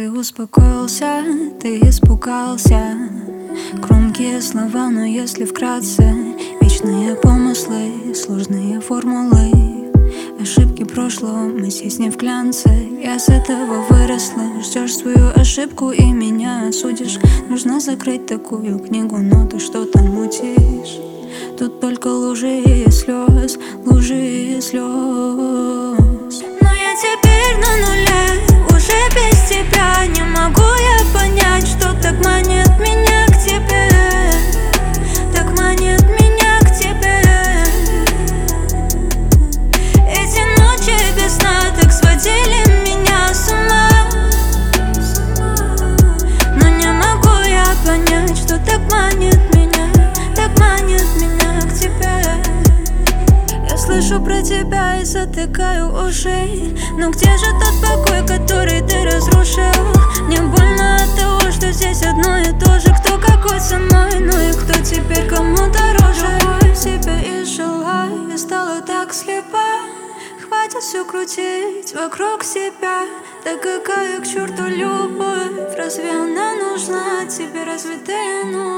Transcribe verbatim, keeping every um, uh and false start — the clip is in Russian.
Ты успокоился, ты испугался. Громкие слова, но если вкратце: вечные помыслы, сложные формулы, ошибки прошлого, мы здесь не в глянце. Я с этого выросла. Ждешь свою ошибку и меня осудишь. Нужно закрыть такую книгу, но ты что-то мутишь. Тут только лужи и слез, лужи и слез. Но я теперь на нуле, уже без тебя. Не могу я понять, что так манит меня к тебе, так манит меня к тебе. Эти ночи без сна так сводили меня с ума. Но не могу я понять, что так манит меня, так манит меня к тебе. Я слышу про тебя и затыкаю уши. Но где же тот покой, который ты разрушил? Мне больно от того, что здесь одно и то же. Кто какой со мной, ну и кто теперь кому дороже? Другой себе изжила и стала так слепа. Хватит все крутить вокруг себя. Да какая к черту любовь? Разве она нужна тебе? Разве ты не нужна?